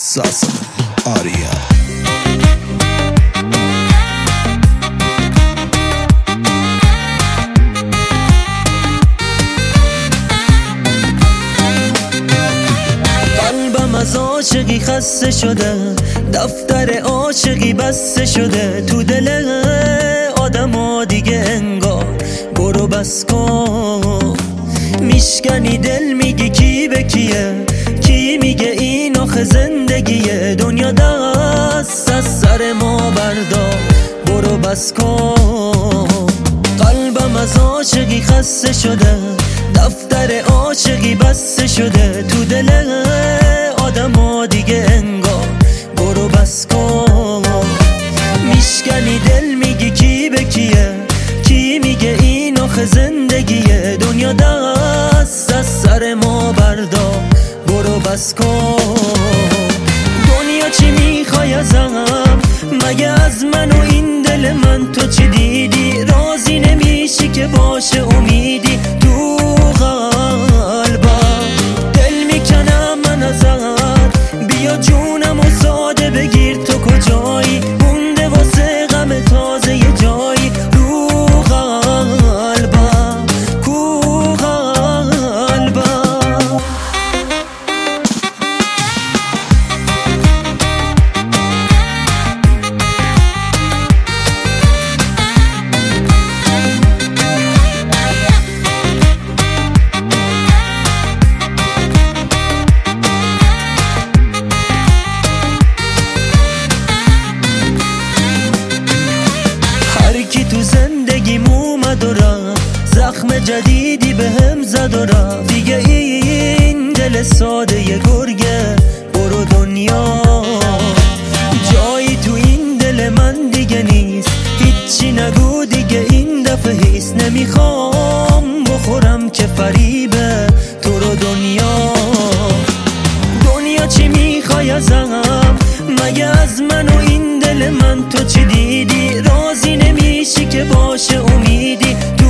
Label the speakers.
Speaker 1: Sasa Arya.
Speaker 2: قلبم از عاشقی خسته شده، دفتر عاشقی بسته شده، تو دل آدم دیگه انگار برو بس کن. میشکنی دل میگی کی به کیه، کی میگه این آخه زندگیه، دنیا دست از سر ما بردار برو بس کن. قلبم از عاشقی خسته شده، دفتر عاشقی بسته شده، تو دل آدم دیگه انگار برو بس کن. میشکنی دل میگی کی به کیه، کی میگه این آخه زندگیه، دنیا دست از سر ما بردار برو بس کن. دنیا چی میخوای ازم، مگه از من و این دل من تو چی دیدی؟ راضی نمیشی که باشه امیدی تو قلبم، دل میکنم من ازت، بیا جونم و ساده بگیر تو کجایی، مونده واسه غم تازه یه جایی رو قلبم، کو قلبم. کی تو زندگیم اومد و رفت، زخم جدیدی به هم زد و رفت، دیگه این دل ساده یه گرگه برو دنیا، جایی تو این دل من دیگه نیست، هیچی نگو دیگه این دفعه هیست، نمیخوام بخورم که فریبه تو رو دنیا. دنیا چی میخوای ازم، مگه از من و این دل من تو چی دیدی؟ راضی نمیشی که باشه امیدی